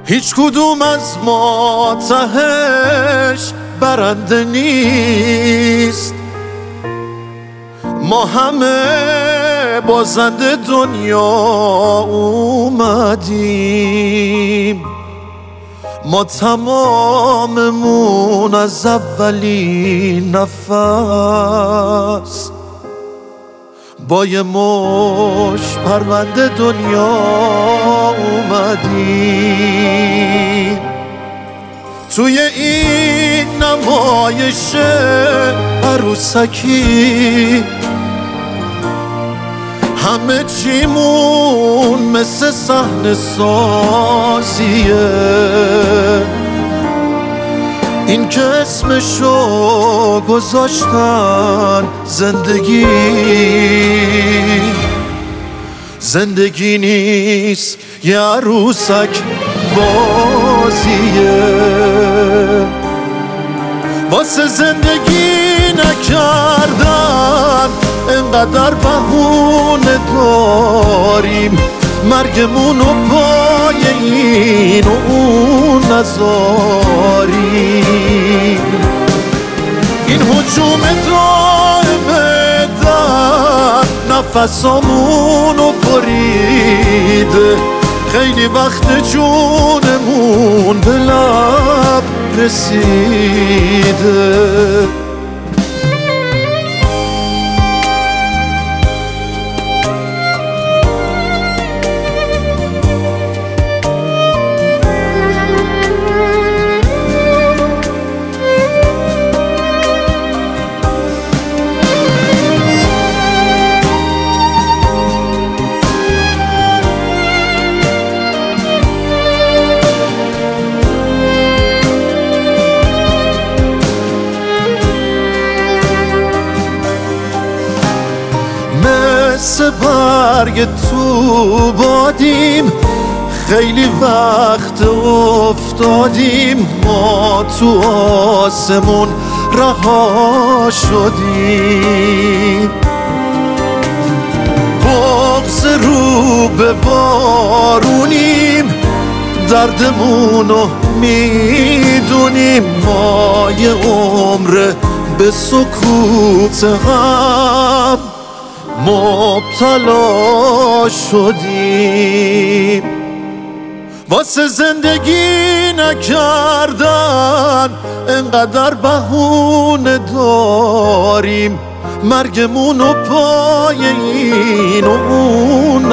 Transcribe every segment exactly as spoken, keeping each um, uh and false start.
هیچ کدوم از ما تهش برنده نیست، ما همه بازنده دنیا اومدیم. ما تماممون از اولین نفس با یه مش پرونده دنیا اومدیم. توی این نمایش عروسکی همه چیمون مثل صحنه سازیه، این که اسمشو گذاشتن زندگی، زندگی نیست یه عروسک بازیه. واسه زندگی نکردن انقدر بهونه داریم، مرگمونو پای این و اون نذاریم. این هجوم دائمه در نفسامونو بریده، خیلی وقت جونمون به لب رسیده. مثل برگ تو بادیم، خیلی وقت افتادیم، ما تو آسمون رها شدیم. بغض رو به بارونیم، دردمونو میدونیم، ما یه عمر به سکوت هم مبتلا شدیم. واسه زندگی نکردن انقدر بهونه داریم، مرگمونو پای این و اون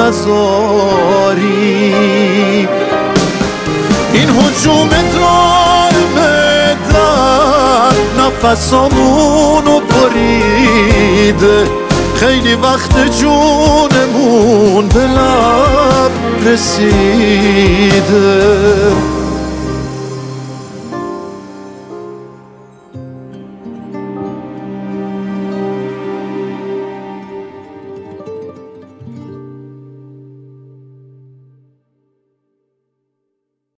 نذاریم. این هجوم دائمه در نفسامونو بریده، خیلی وقت جونمون به لب رسیده.